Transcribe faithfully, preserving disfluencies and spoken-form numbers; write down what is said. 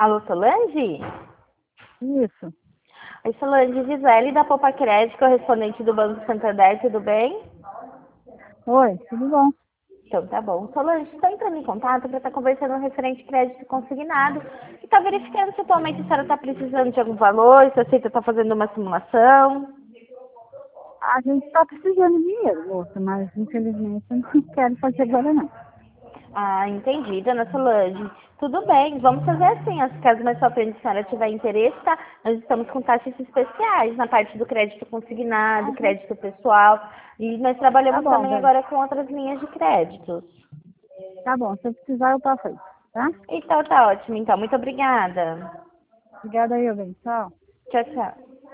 Alô, Solange? Isso. Oi, Solange, Gisele da Popa Crédito, correspondente do Banco Santander, tudo bem? Oi, tudo bom? Então tá bom. Solange, estou entrando em contato para estar conversando um referente crédito consignado e está verificando se atualmente a senhora está precisando de algum valor, se a Aceita está fazendo uma simulação. A gente está precisando de dinheiro, moça, mas infelizmente eu não quero fazer agora não. Ah, entendi, dona Solange. Tudo bem, vamos fazer assim. As caso mais pra frente a senhora tiver interesse, tá? Nós estamos com taxas especiais na parte do crédito consignado, Uhum. crédito pessoal. E nós Tá trabalhamos bom, também velho. agora com outras linhas de créditos. Tá bom, se eu precisar eu passo aí, tá? Então tá ótimo, então. Muito obrigada. Obrigada aí, bem. Tchau. Tchau, tchau.